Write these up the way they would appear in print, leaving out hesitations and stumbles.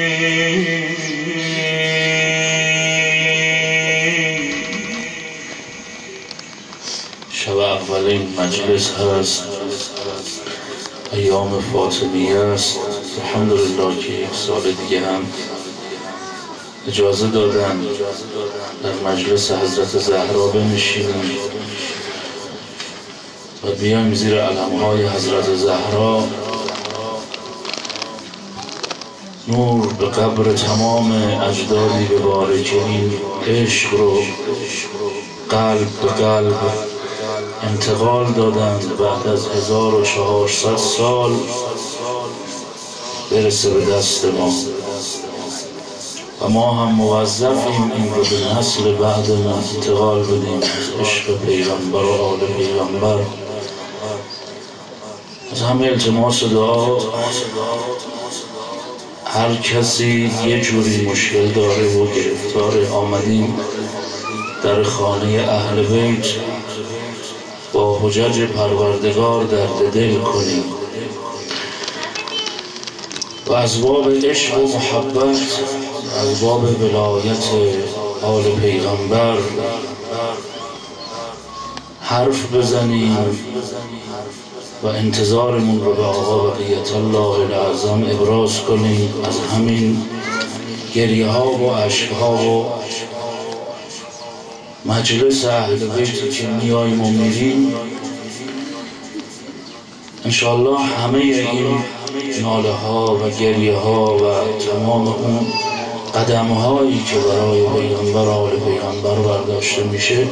شب اولین مجلس هست، ایام فاطمیه است. الحمدلله که یک سال دیگه هم اجازه دادن در مجلس حضرت زهرا بنشینیم و بیایم زیر علمهای حضرت زهرا. نور به قبر تمام اجدادی بباره که این عشق رو قلب به قلب انتقال دادند، بعد از 1400 سال برسه به دست ما و ما هم موظفیم این رو به نسل بعد ما انتقال بدیم از عشق پیغمبر و آل پیغمبر. از همه التماس دعا، هر کسی یه جوری مشکل داره و گرفتار، آمدیم در خانه اهل بیت با حجج پروردگار درد دل کنیم و از باب عشق و محبت، از باب ولایت آل پیغمبر حرف بزنیم و انتظارمون رو به آقا بقیت الله العظم ابراز کنیم. از همین گریه ها و عشق ها و مجلس اهل بیتی که میاییم و میریم، انشاءالله همه این ناله ها و گریه ها و تمام اون قدم هایی که برای پیغمبر آل پیغمبر برداشته میشه،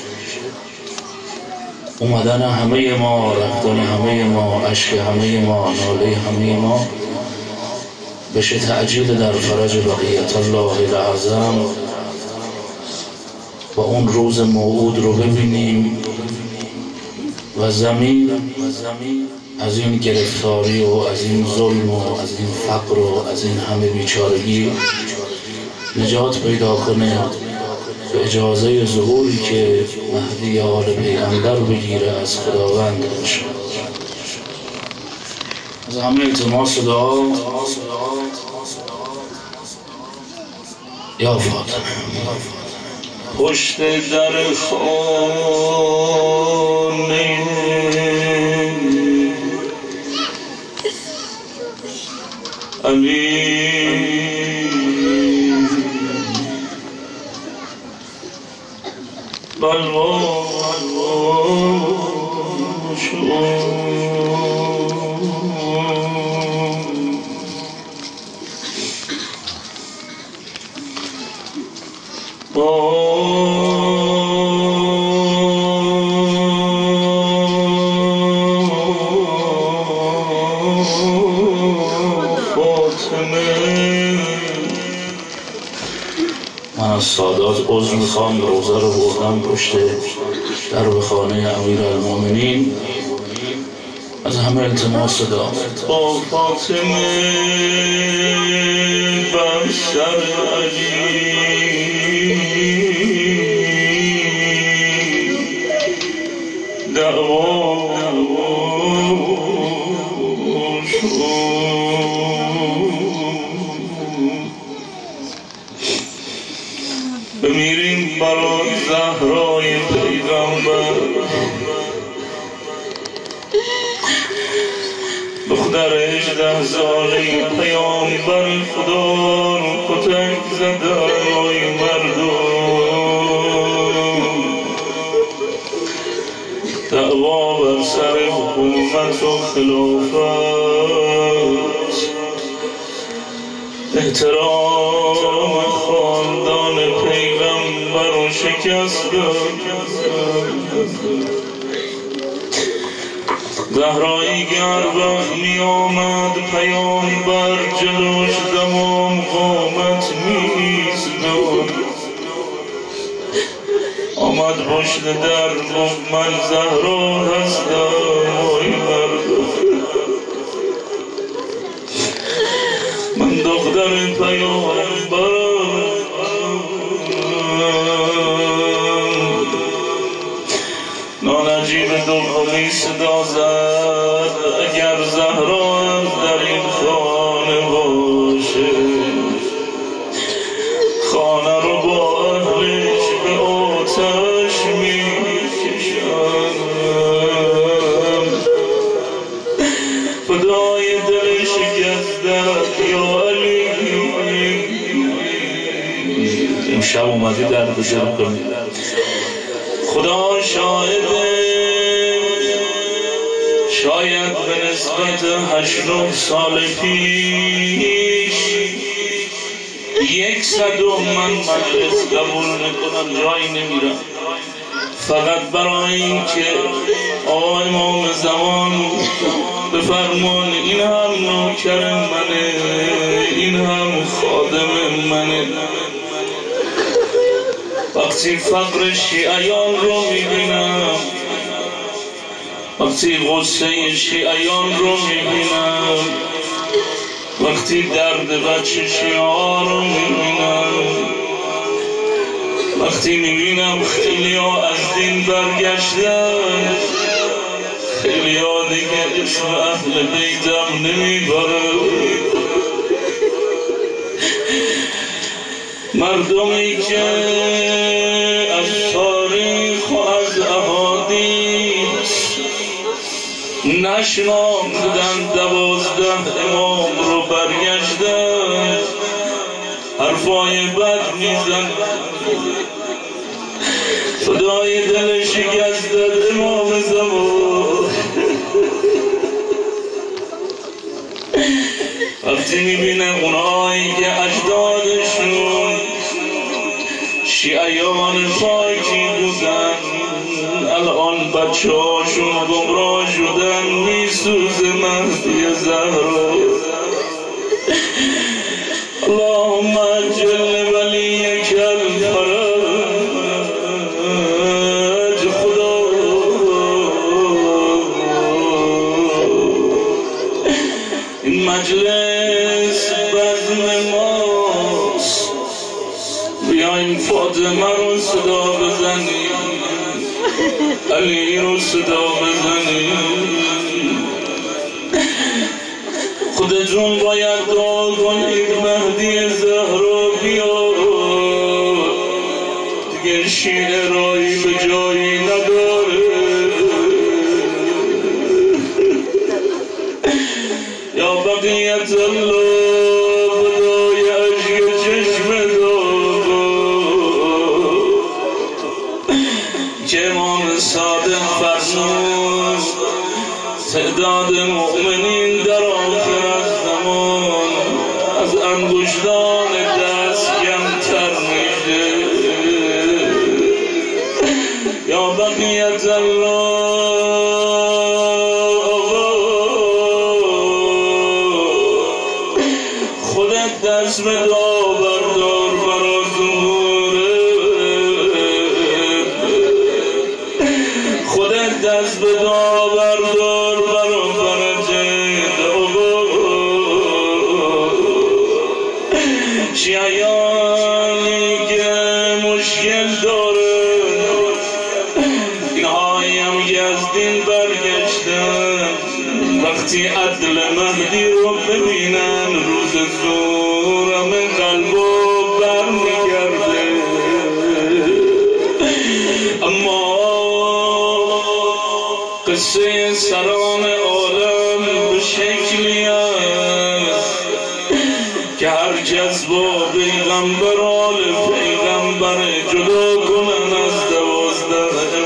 اومدن همه ما، رفتن همه ما، عشق همه ما، ناله همه ما بشه تعجیل در فرج بقیت الله العظم و اون روز موعود رو ببینیم و زمین از این گرفتاری و از این ظلم و از این فقر و از این همه بیچارگی نجات پیدا کنه به اجازه ظهوری که مهدی آل پیغمبر بگیره از خداوند. از همه التماس دعا، یا فاطمه پشت در خانه علی بلوا شد من از سادات عذر میخوام، روزه رو بردم پشت در به خانه امیرالمومنین. از همه التماس دعا با فاطمه بر سر علی دعوا شد. بمیریم برای زهرای پیغمبر، دختر 18 ساله پیامبر خدا رو کتک زدای مردم، دعوا بر سر حکومت و خلافت، احترام خاندان پیغمبر و شکست داد. زهرایی که هر وقت می آمد پیامبر جلوش تمام قامت می‌ایستاد، آمد پشت در گفت من زهرا هستم وای مردم، من دختر پیامبرم. نانجیب دومی صدا زد اگر زهرا در این خانه باشه امشب اومدی در بزرگ کنی. خدا شاهده شاید به نسبت 8 سال پیش 100 من مجلس قبول میکنم جایی نمیرم، فقط برای این که آقا امام زمان بفرمان این هم نوکر منه، این هم خادم منه. وقتی فقر شیعیان رو میبینم، وقتی غصه شیعیان رو میبینم، وقتی درد بچه شیعه رو میبینم، وقتی میبینم خیلی ها از دین برگشتن، خیلی ها دیگه اسم اهل بیتم نمیبرن، مردمی که از تاریخ و از احادیث نشناختن 12 امام رو برگشتن، حرفای بد میزن، خدای دل شکست داد امام زمان. وقتی میبینه اونایی که اجدادشون شیعیان پاکی بودن الان بچه هاشون گمراه شدن، میسوزه مهدی زهرا. اللهم اجل ولیک الفرج. خدا این مجلس بزم ماست، بیاین فاطمه رو صدا بزنیم، علی رو صدا بزنیم. خودتون باید دعا کنید مهدی زهرا بیاد، دیگه شیعه رایی به جایی نداره. یا بقیت الله بدای عشق چشم داغا که امام صادق فرمود تعداد مؤمنین در آخر زمان از انگشتان دست کمتر میشه. یا بقیت الله خودت دست به دعا بردار برا ظهوره، خودت دست به دعا بردار برا فرجت. شیعیانی که مشکل داره اینهایی هم که از دین برگشتن، وقتی عدل مهدی رو ببینن روز ظهور همه قلبو برمیگرده. اما قصه سران عالم به شکلی است که هر کس با پیغمبر آل پیغمبر جدا کنن از 12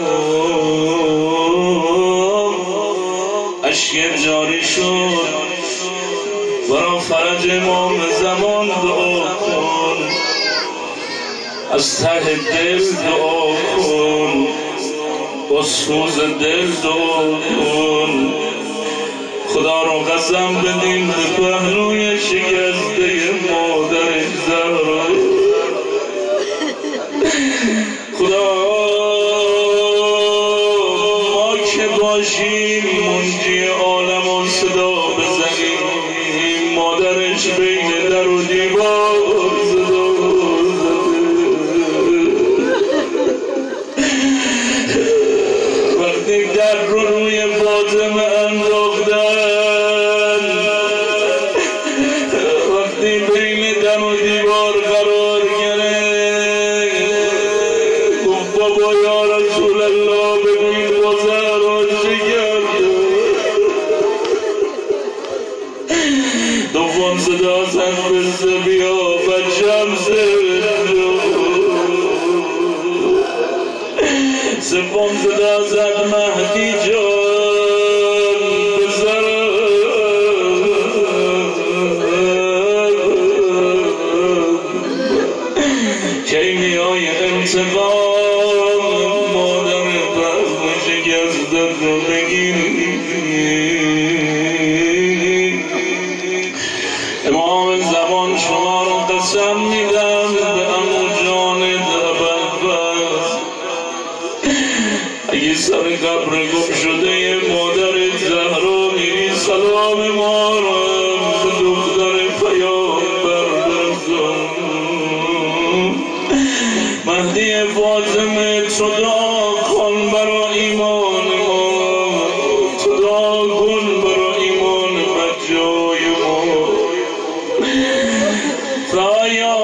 امام. اشک جاری شد برا فرج امام زمان دعا کن، از ته دل دعا کن، با سوز دل دعا کن. خدا رو قسم بدیم به پهلوی شکسته مادر زهرا. خدا ما که باشیم منجی عالم و صدا بزنیم، مادرش بین در و دیوار صدا وقتی در رو روی فاطمه انداختن، وقتی بین در و دیوار قرار گرفت، گفت بابا یا رسول الله ببین با زهرا چه کرد. دوم صدا زد بیا بچم زد سوم زدا زد مهدی جان بزر کی میای انتقام مادر بزم شکستت رو بگیری امام زمان شما رو قسم میدم به عمو جان بدبخت اگه سر قبر گم شده مادر زهرا میری سلام ما رو به دختر پیامبر برسون مهدی فاطمه تو دعا کن برا ایمان ما تو دعا کن برا ایمان بچه‌های ما خدایا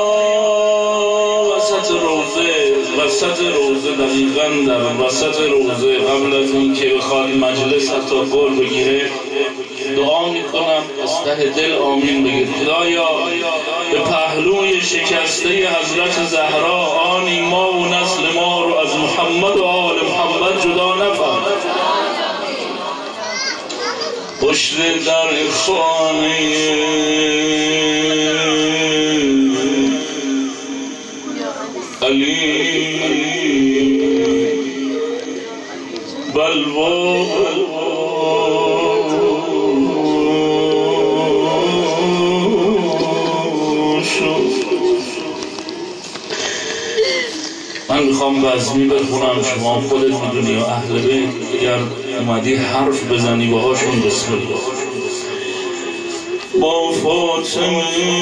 وسط روزه دقیقاً در وسط روزه قبل از اینکه بخواد مجلس حتی پر بگیره دعا میکنم از ته دل آمین بگید خدایا به پهلوی شکسته حضرت زهرا آنی ما و نسل ما رو از محمد و آل محمد جدا نفرما پشت در خانه علی بلوا من میخوام بزمی بخونم شما خودت میدونی و اهل بیت اگر اومدی حرف بزنی باهاشون بسم الله با فاطمه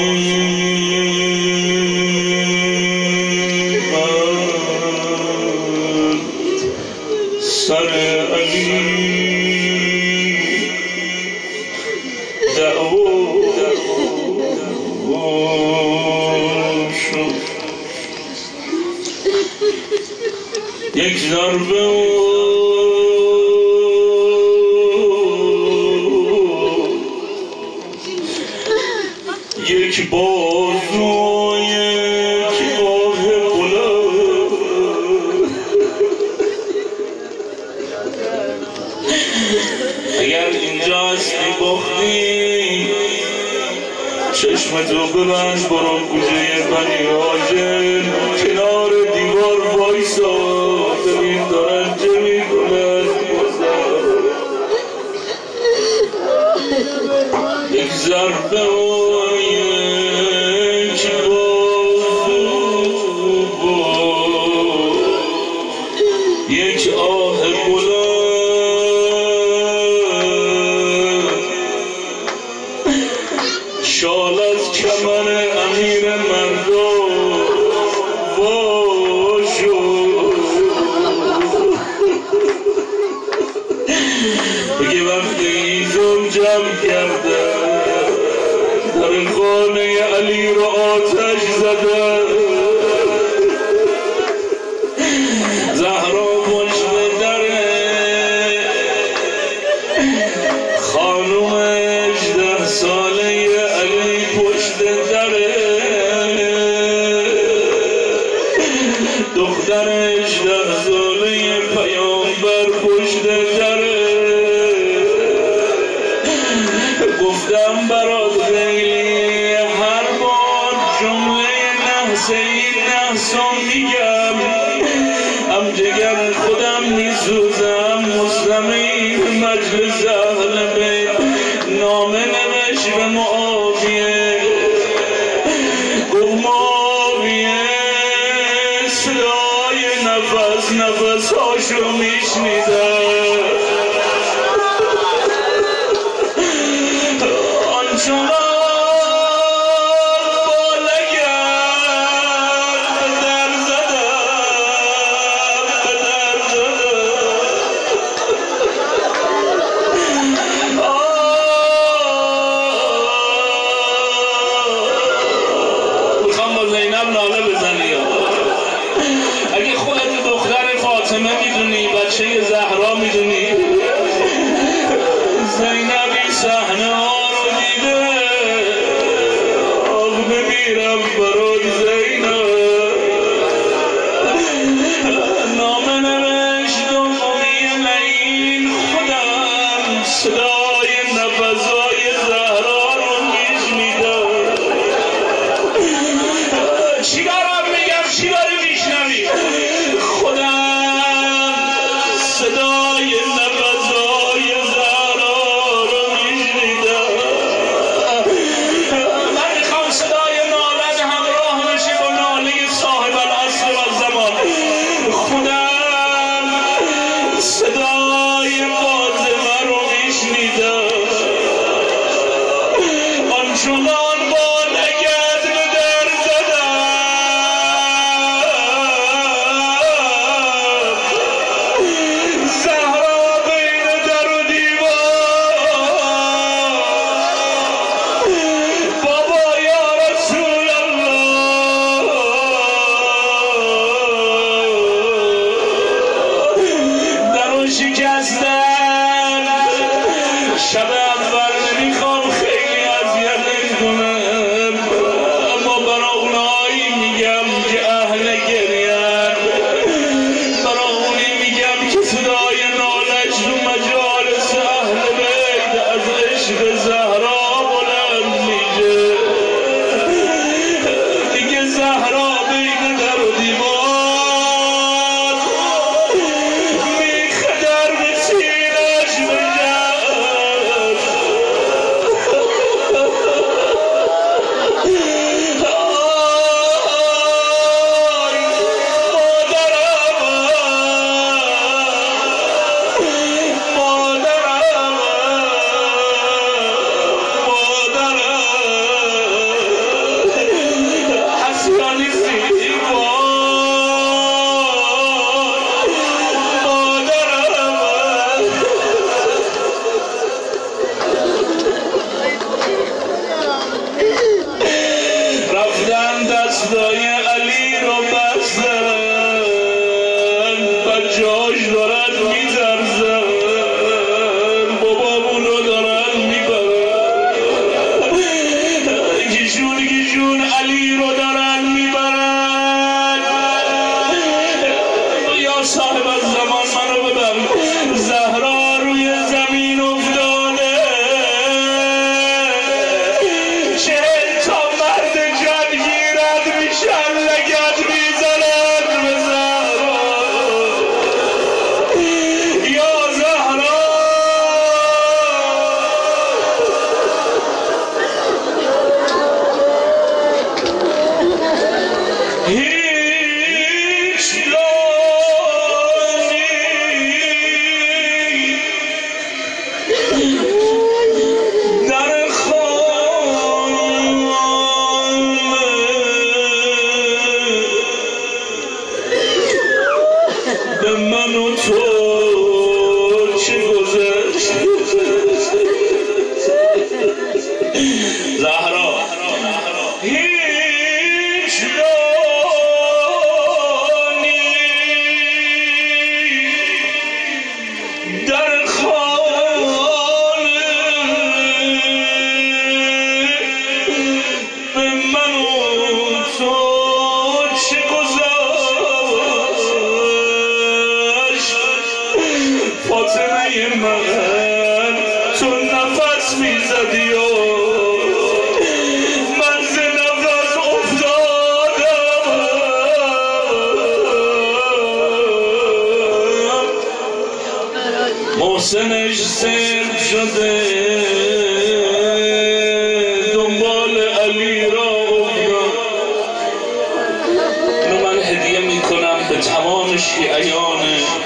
سر علی دعوا شد یک ضربه یک بازو یک آه بلند اگر اینجا هستی باختی چشمتو ببند برو کوچه بنی هاشم کنار دیوار وایسا ببین دارن چه میکنن یک ضربه و یک بازو یک آه بلند شال از کمر امیر مردم واشو بگه وقتی ایزم جمع کرده در خانه علی رو آتش زده زهرا پشت دره خانوم 18 ساله علی پشت دره دختر 18 ساله پیامبر پشت دره گفتم برات خیلی هر بار جمله نحسا میگم هم جگر خودم میسوزم مسلمین مجلس اهل بیت نامه نوشت به معاویه گفت معاویه صدای نفس هاشو میشنیدم آنچنان اگه خودت دختر فاطمه میدونی بچه زهرا میدونی زینبی صحنه ها رو دیده آب بمیرم برای زینب نامه نوشت زندگی جون علی رو دارن میبرن. یا صاحب الزمان منو ببر، زهرا روی زمین افتاده، 40 تا مرد جدگیرت میشن لگت میزنن به زهرا. یا زهرا هیچ لانی در خانه به من و تو چه گذشت. زهرا هیچ لانی در خانه به من و تو چه گذشت. فاطمه من تو نفس میزدی و من ز نفس افتادم. محسنش سرد شده دنبال علی را افتاد. اینو من هدیه میکنم به تمام شیعیان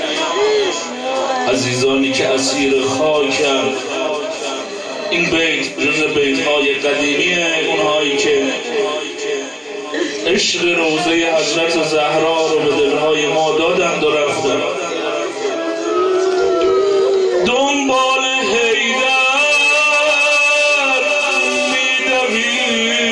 عزیزانی که اسیر خاکم. این بیت جز بیت‌های قدیمیه، اونهایی که عشق روضه حضرت زهرا رو به دلهای ما دادند و رفتند. دنبال حیدر می‌دوی،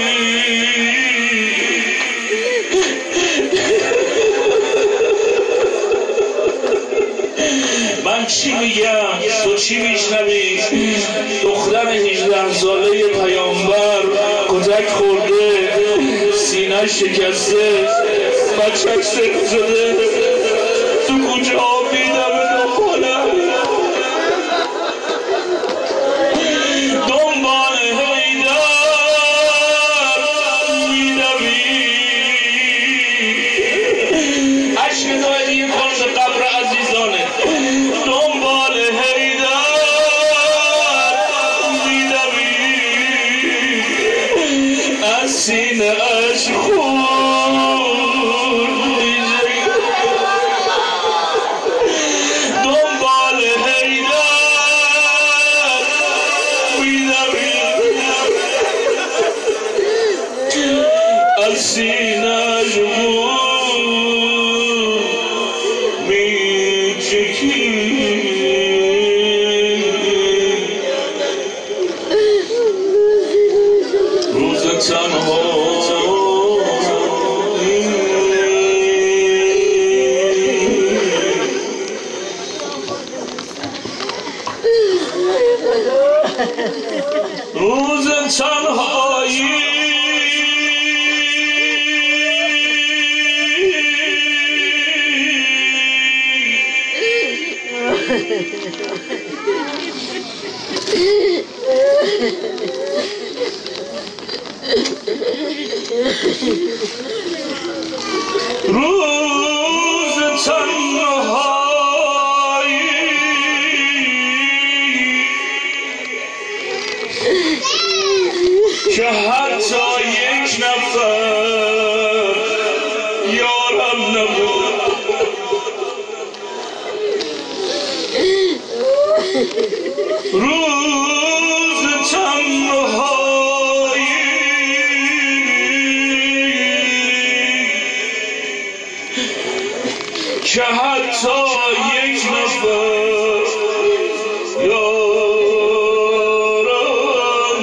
من چی میگم تو چی میشنوی؟ دختر 18 ساله پیامبر کتک خورده، سینه شکسته، بچه‌ش سرد شده، تو کوچه ها میدوه دنبال حیدر میدوی. عشق دایدی کن به قبر عزیزانه. دنبال حیدر میدوی، از سینه اش خون می‌ریزی. دنبال حیدر میدوی، از سینه اش خون می‌چکی. روز تنها روز تنهایی روز تنهایی که حتی یک نفر یارم نبود. روز تنهایی که حتی یک نفر یارم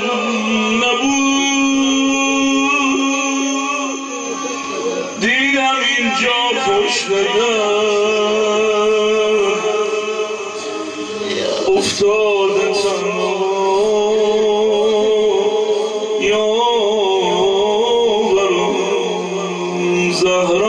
نبود. دیدم اینجا پشت افتاده تنها یا زهرا